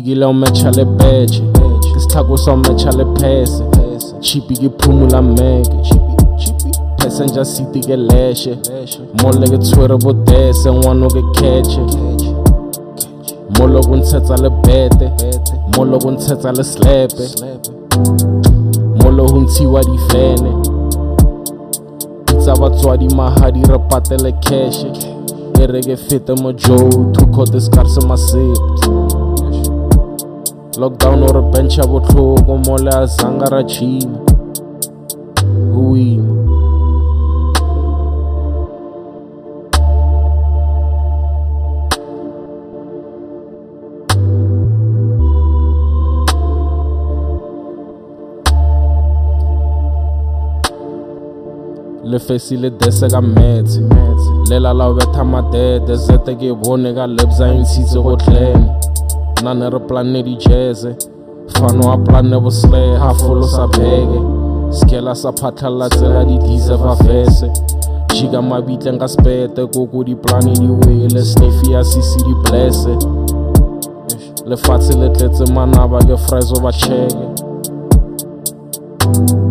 Sigile o mecha le beche Kisitako sa o mecha le pese Chipi ki phumula meke Passenger seat ke leshe Mole ke tshwere bo dese Ngwano ke catche Molo go ntshetsa le bete Molo go ntshetsa le slepe Molo ho ntshiwa difene Tsa batswadi mahadi re patele cash E re ke fete mo Joe Thukote skarse masip Lockdown o re bencha botlhoko Mole a zanga ra chima Huima Le fesi le dese ka metsi Lela la betha madede Zete ke bone ka lebza insitse go tlene Nane re plane di jeze Fano a plane bo slay Hafolo sa bege Skela sa phatlhala tsela di dize va vese Chiga mabitle nka spete Koko di plane di wele Sniffy ya sisi di blesse Le fatshe le tletse manaba ke fries o ba cheke